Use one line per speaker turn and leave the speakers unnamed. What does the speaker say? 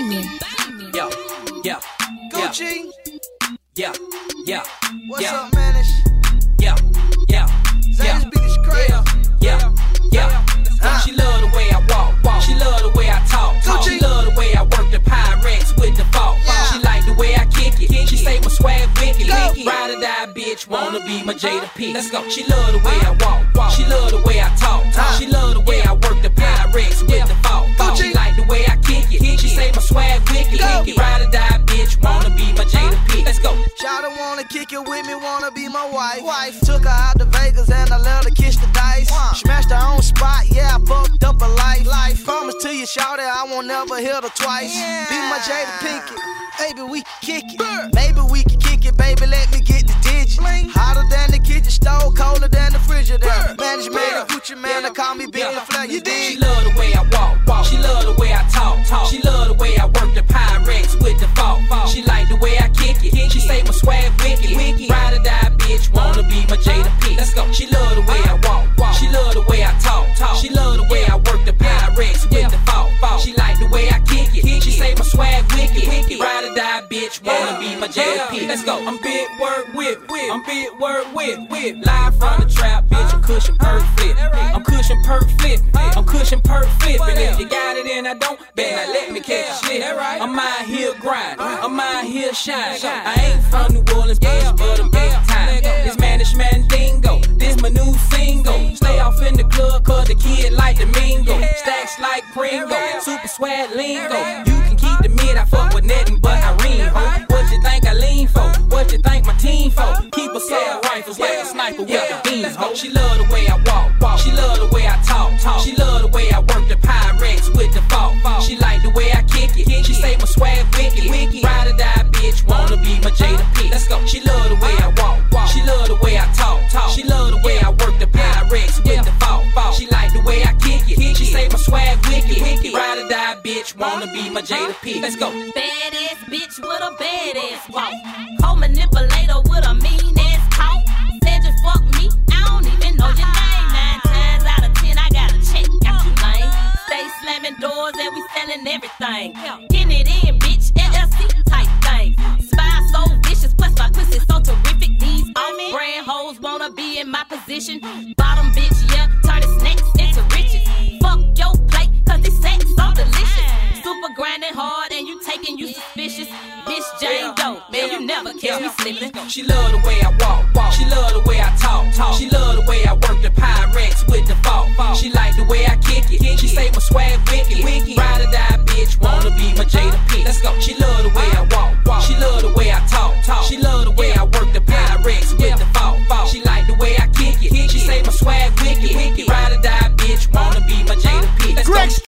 banging.
Yo, yeah,
Gucci.
yeah, yeah.
What's up, man? It's
Yeah, yeah,
Zay's beat is crazy.
yeah. She love the way I walk. She love the way I talk. She love the way I work the Pyrex with the fault. She like the way I kick it. She say my swag wicked. Ride or die, bitch, wanna be my Jada P. Let's go. She love the way I walk. She love the way I talk. She love the way I work the Pyrex with the fault. She like the way I kick it. She say my swag wicked. Ride or die, bitch, wanna be my Jada P. Let's go.
Shawty wanna kick it with me, wanna be my wife. Took her out to Vegas and I let her kiss the dice. Smashed her own spot, yeah, I fucked up her life. Promise to you, shawty, I won't never hit her twice. Be my Jada Pinkett, baby, we can kick it. Maybe we can kick it, baby, let me get the digits. Hotter than the kitchen stove, colder than the Frigidaire. Management and Gucci, man, they call me Big Flag. You dig?
She love the way I walk. She love the way I talk. She love the way I work the Pyrex with the fault. She like the way I kick it. She say my swag wicked. Ride or die, bitch, wanna be my Jada P. Let's go. She love the way I walk. She love the way I talk. She love the way I work the Pyrex with the fault. She like the way I kick it. She say my swag wicked. Ride or die, bitch, wanna be my Jada P. Let's go. I'm big word with. I'm big word with. Live from the trap, bitch. I'm cushion perfect. I'm cushion perfect. I'm cushion perfect. And if you got it and I don't, better not let me catch a slip. I'm out here grind. I'm out here shine. I ain't from New Orleans, bitch, but I'm big time. This management dingo. This my new single. Stay off in the club, cause the kid like the mingo. Stacks like Pringo. Super swag lingo. You can keep the mid, I fuck with nothing but Irene, ho. What you think I lean for? What you think my team for? Keep assault rifles like a sniper with the beams, ho. She love the way I walk. She love the way I talk. She love the way I work the Pyrex with the fault. She like the way I kick it. She say my swag wicked. Ride or die, bitch, wanna be my Jada P. Let's go. She love the way I walk. She love the way I talk. She love the way I work the Pyrex with the fault. She like the way I kick it. She say my swag wicked. Ride or die, bitch, wanna be my Jada P. Let's go.
Badass bitch with a badass walk. Co-manipulator with a mean ass talk. Said you fuck me, I don't even know your name. 9 times out of 10, I gotta check out you lame. Stay slamming doors and we selling everything. Getting it in, bitch, LLC type thing. Spy so vicious, plus my pussy so terrific. These off-brand hoes wanna be in my position. Bottom bitch, yeah, turning snacks into riches. Fuck your plate, cause this sex so delicious. Super grinding hard and you taking you suspicious. Bitch Jane Doe, man, you never catch me slipping.
She love the way I walk. She love the way I talk. She love the way I work the Pyrex with the fault. She like the way I kick it. She say my swag wicked. Ride or die, bitch, wanna be my Jada